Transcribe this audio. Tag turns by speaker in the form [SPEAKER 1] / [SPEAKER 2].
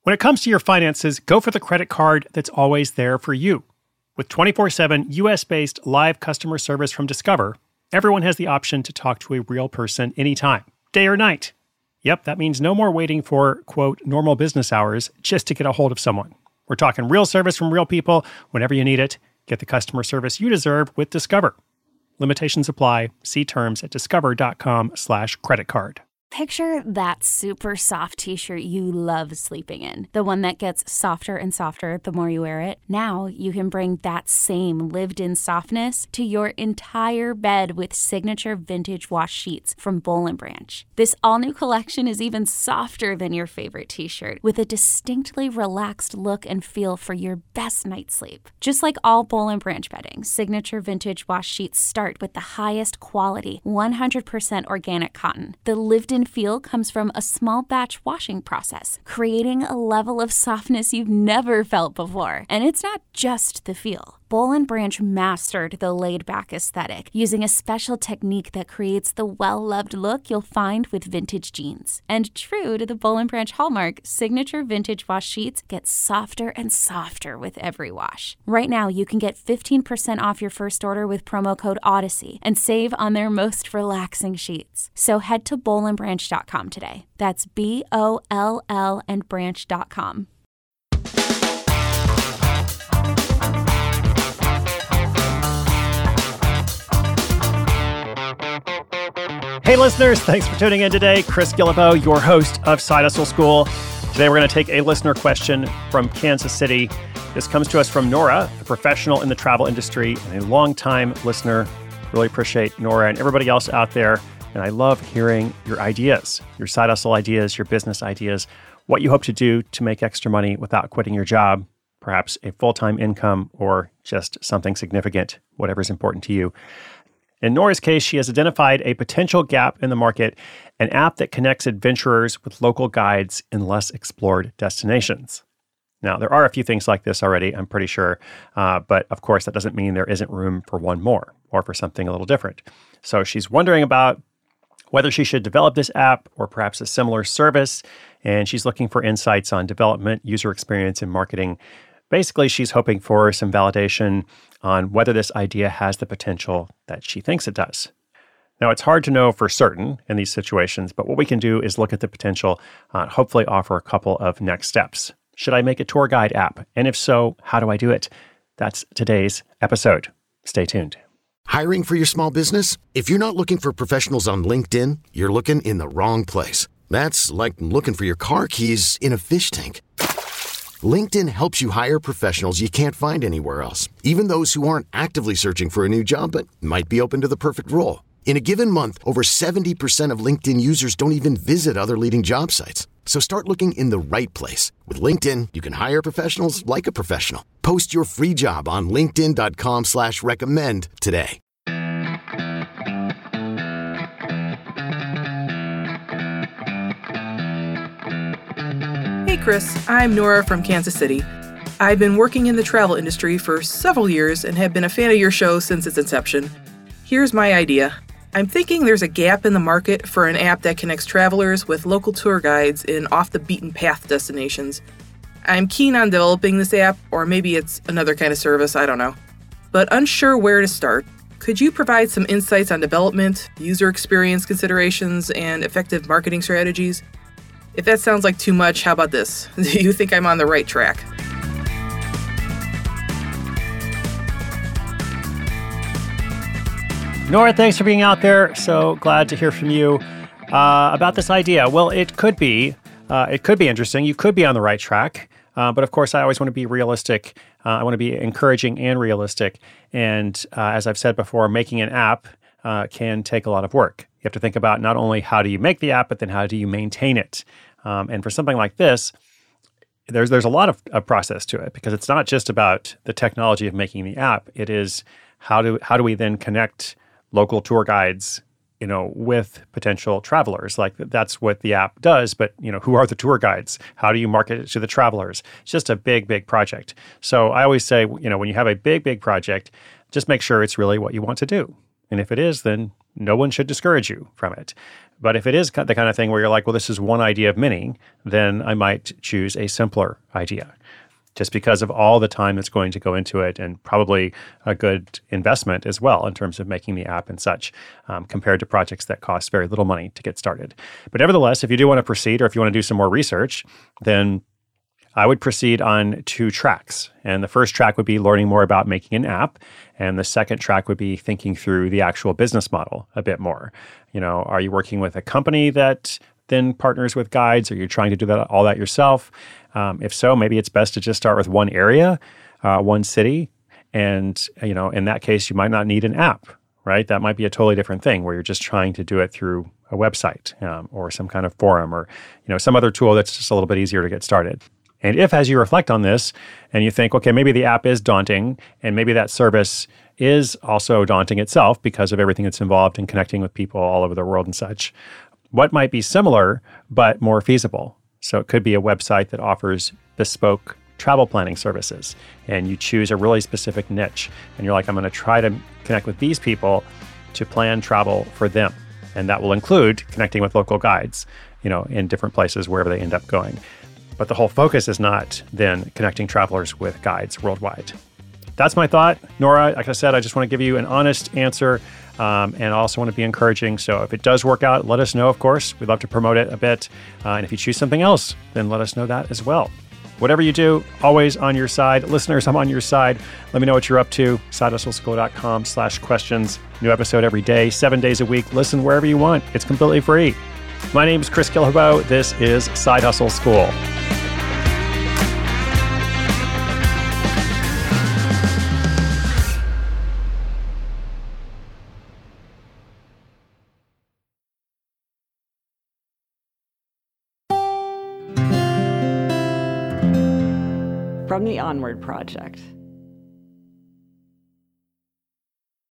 [SPEAKER 1] When it comes to your finances, go for the credit card that's always there for you. With 24/7 US-based live customer service from Discover, everyone has the option to talk to a real person anytime, day or night. Yep, that means no more waiting for, quote, normal business hours just to get a hold of someone. We're talking real service from real people whenever you need it. Get the customer service you deserve with Discover. Limitations apply. See terms at discover.com/creditcard.
[SPEAKER 2] Picture that super soft t-shirt you love sleeping in. The one that gets softer and softer the more you wear it. Now you can bring that same lived-in softness to your entire bed with signature vintage wash sheets from Boll & Branch. This all-new collection is even softer than your favorite t-shirt, with a distinctly relaxed look and feel for your best night's sleep. Just like all Boll & Branch bedding, signature vintage wash sheets start with the highest quality, 100% organic cotton. The lived-in feel comes from a small batch washing process, creating a level of softness you've never felt before. And it's not just the feel. Boll & Branch mastered the laid-back aesthetic using a special technique that creates the well-loved look you'll find with vintage jeans. And true to the Boll & Branch hallmark, signature vintage wash sheets get softer and softer with every wash. Right now, you can get 15% off your first order with promo code Odyssey and save on their most relaxing sheets. So head to bollandbranch.com today. That's BOLL and branch.com.
[SPEAKER 1] Hey listeners, thanks for tuning in today. Chris Guillebeau, your host of Side Hustle School. Today we're going to take a listener question from Kansas City. This comes to us from Nora, a professional in the travel industry and a longtime listener. Really appreciate Nora and everybody else out there. And I love hearing your ideas, your side hustle ideas, your business ideas, what you hope to do to make extra money without quitting your job, perhaps a full-time income or just something significant, whatever's important to you. In Nora's case, she has identified a potential gap in the market, an app that connects adventurers with local guides in less explored destinations. Now, there are a few things like this already, I'm pretty sure, but of course, that doesn't mean there isn't room for one more or for something a little different. So she's wondering about whether she should develop this app or perhaps a similar service, and she's looking for insights on development, user experience, and marketing. Basically, she's hoping for some validation on whether this idea has the potential that she thinks it does. Now, it's hard to know for certain in these situations, but what we can do is look at the potential, hopefully offer a couple of next steps. Should I make a tour guide app? And if so, how do I do it? That's today's episode. Stay tuned.
[SPEAKER 3] Hiring for your small business? If you're not looking for professionals on LinkedIn, you're looking in the wrong place. That's like looking for your car keys in a fish tank. LinkedIn helps you hire professionals you can't find anywhere else, even those who aren't actively searching for a new job but might be open to the perfect role. In a given month, over 70% of LinkedIn users don't even visit other leading job sites. So start looking in the right place. With LinkedIn, you can hire professionals like a professional. Post your free job on linkedin.com/recommend today.
[SPEAKER 4] Hey Chris, I'm Nora from Kansas City. I've been working in the travel industry for several years and have been a fan of your show since its inception. Here's my idea. I'm thinking there's a gap in the market for an app that connects travelers with local tour guides in off-the-beaten-path destinations. I'm keen on developing this app, or maybe it's another kind of service, I don't know. But unsure where to start. Could you provide some insights on development, user experience considerations, and effective marketing strategies? If that sounds like too much, how about this? Do you think I'm on the right track?
[SPEAKER 1] Nora, thanks for being out there. So glad to hear from you about this idea. Well, it could be interesting. You could be on the right track. But of course, I always want to be realistic. I want to be encouraging and realistic. And as I've said before, making an app can take a lot of work. You have to think about not only how do you make the app, but then how do you maintain it. And for something like this, there's a lot of process to it, because it's not just about the technology of making the app. It is how do we then connect local tour guides, with potential travelers. Like that's what the app does, but who are the tour guides? How do you market it to the travelers? It's just a big, big project. So I always say, when you have a big, big project, just make sure it's really what you want to do. And if it is, then no one should discourage you from it. But if it is the kind of thing where you're like, well, this is one idea of many, then I might choose a simpler idea, just because of all the time that's going to go into it, and probably a good investment as well in terms of making the app and such, compared to projects that cost very little money to get started. But nevertheless, if you do want to proceed, or if you want to do some more research, then I would proceed on 2 tracks. And the first track would be learning more about making an app. And the second track would be thinking through the actual business model a bit more. Are you working with a company that then partners with guides? Are you trying to do all that yourself? If so, maybe it's best to just start with one area, one city. And, in that case, you might not need an app, right? That might be a totally different thing where you're just trying to do it through a website or some kind of forum or, some other tool that's just a little bit easier to get started. And if, as you reflect on this and you think, okay, maybe the app is daunting and maybe that service is also daunting itself because of everything that's involved in connecting with people all over the world and such, what might be similar but more feasible? So it could be a website that offers bespoke travel planning services, and you choose a really specific niche. And you're like, I'm going to try to connect with these people to plan travel for them. And that will include connecting with local guides, in different places, wherever they end up going. But the whole focus is not then connecting travelers with guides worldwide. That's my thought. Nora, like I said, I just want to give you an honest answer, and I also want to be encouraging. So if it does work out, let us know, of course. We'd love to promote it a bit. And if you choose something else, then let us know that as well. Whatever you do, always on your side. Listeners, I'm on your side. Let me know what you're up to. SideHustleSchool.com/questions. New episode every day, 7 days a week. Listen wherever you want. It's completely free. My name is Chris Guillebeau. This is Side Hustle School.
[SPEAKER 5] From the Onward Project.